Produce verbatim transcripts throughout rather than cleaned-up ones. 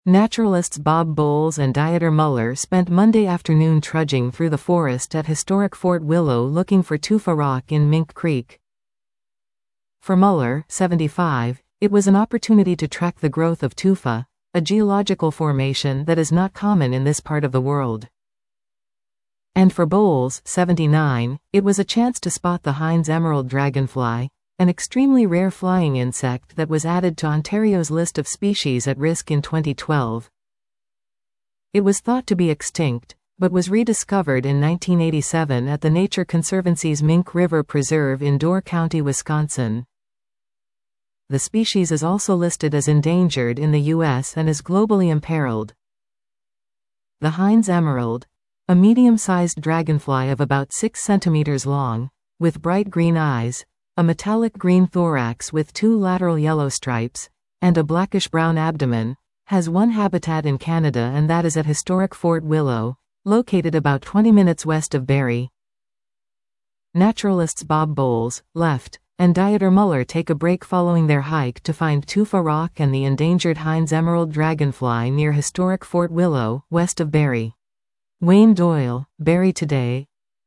Naturalists Bob Bowles and Dieter Muller spent Monday afternoon trudging through the forest at historic Fort Willow looking for tufa rock in Mink Creek. For Muller, seventy-five, it was an opportunity to track the growth of tufa, a geological formation that is not common in this part of the world. And for Bowles, seventy-nine, it was a chance to spot the Hines emerald dragonfly, an extremely rare flying insect that was added to Ontario's list of species at risk in twenty twelve. It was thought to be extinct, but was rediscovered in nineteen eighty-seven at the Nature Conservancy's Mink River Preserve in Door County, Wisconsin. The species is also listed as endangered in the U S and is globally imperiled. The Hines emerald, a medium-sized dragonfly of about six centimeters long, with bright green eyes, a metallic green thorax with two lateral yellow stripes, and a blackish-brown abdomen, has one habitat in Canada, and that is at historic Fort Willow, located about twenty minutes west of Barrie. Naturalists Bob Bowles, left, and Dieter Muller take a break following their hike to find tufa rock and the endangered Hines emerald dragonfly near historic Fort Willow, west of Barrie. Wayne Doyle, Barrie Today.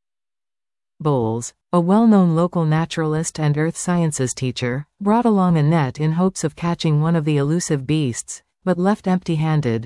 Bowles, a well-known local naturalist and earth sciences teacher, brought along a net in hopes of catching one of the elusive beasts, but left empty-handed.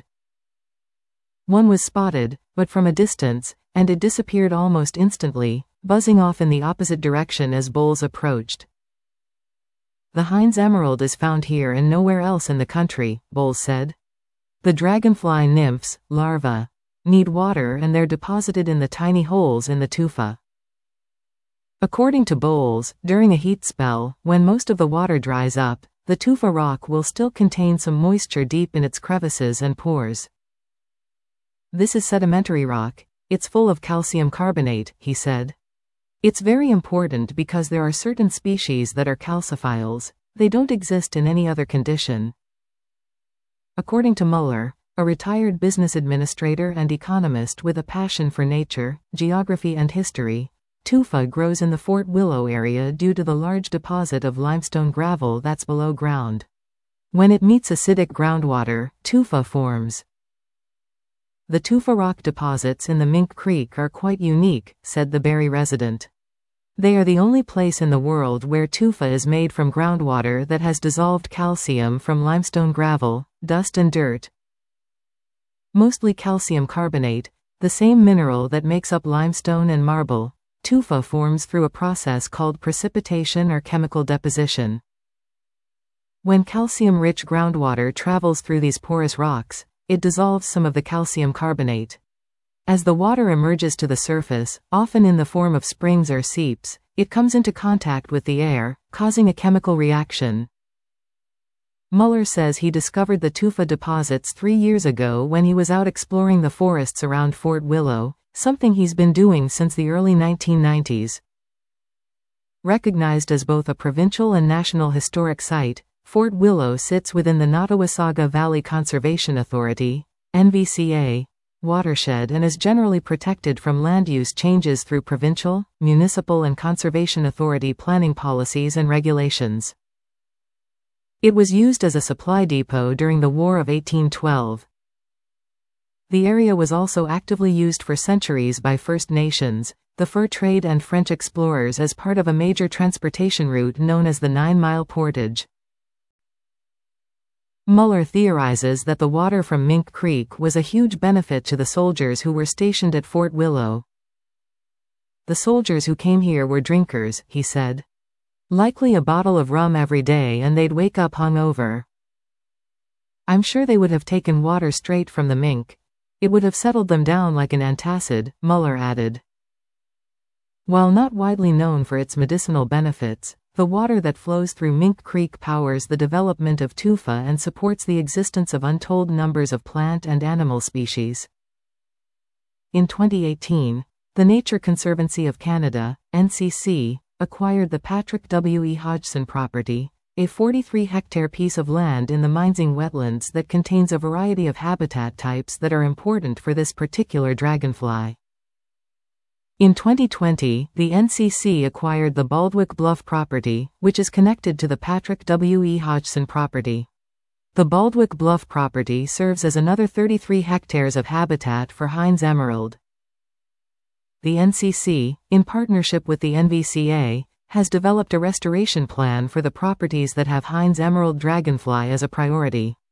One was spotted, but from a distance, and it disappeared almost instantly, buzzing off in the opposite direction as Bowles approached. The Hines emerald is found here and nowhere else in the country, Bowles said. The dragonfly nymphs, larvae, need water and they're deposited in the tiny holes in the tufa. According to Bowles, during a heat spell, when most of the water dries up, the tufa rock will still contain some moisture deep in its crevices and pores. This is sedimentary rock, it's full of calcium carbonate, he said. It's very important because there are certain species that are calciphiles, they don't exist in any other condition. According to Muller, a retired business administrator and economist with a passion for nature, geography and history, tufa grows in the Fort Willow area due to the large deposit of limestone gravel that's below ground. When it meets acidic groundwater, tufa forms. The tufa rock deposits in the Mink Creek are quite unique, said the Barrie resident. They are the only place in the world where tufa is made from groundwater that has dissolved calcium from limestone gravel, dust and dirt. Mostly calcium carbonate, the same mineral that makes up limestone and marble. Tufa forms through a process called precipitation or chemical deposition. When calcium-rich groundwater travels through these porous rocks, it dissolves some of the calcium carbonate. As the water emerges to the surface, often in the form of springs or seeps, it comes into contact with the air, causing a chemical reaction. Muller says he discovered the tufa deposits three years ago when he was out exploring the forests around Fort Willow, something he's been doing since the early nineteen nineties. Recognized as both a provincial and national historic site, Fort Willow sits within the Nottawasaga Valley Conservation Authority, N V C A, watershed and is generally protected from land use changes through provincial, municipal and conservation authority planning policies and regulations. It was used as a supply depot during the War of eighteen twelve. The area was also actively used for centuries by First Nations, the fur trade and French explorers as part of a major transportation route known as the Nine Mile Portage. Muller theorizes that the water from Mink Creek was a huge benefit to the soldiers who were stationed at Fort Willow. The soldiers who came here were drinkers, he said. Likely a bottle of rum every day and they'd wake up hungover. I'm sure they would have taken water straight from the Mink. It would have settled them down like an antacid, Muller added. While not widely known for its medicinal benefits, the water that flows through Mink Creek powers the development of tufa and supports the existence of untold numbers of plant and animal species. In twenty eighteen, the Nature Conservancy of Canada, N C C, acquired the Patrick W E Hodgson property, a forty-three hectare piece of land in the Minesing wetlands that contains a variety of habitat types that are important for this particular dragonfly. In twenty twenty, the N C C acquired the Baldwick Bluff property, which is connected to the Patrick W E Hodgson property. The Baldwick Bluff property serves as another thirty-three hectares of habitat for Hines emerald. The N C C, in partnership with the N V C A, has developed a restoration plan for the properties that have Hines emerald dragonfly as a priority.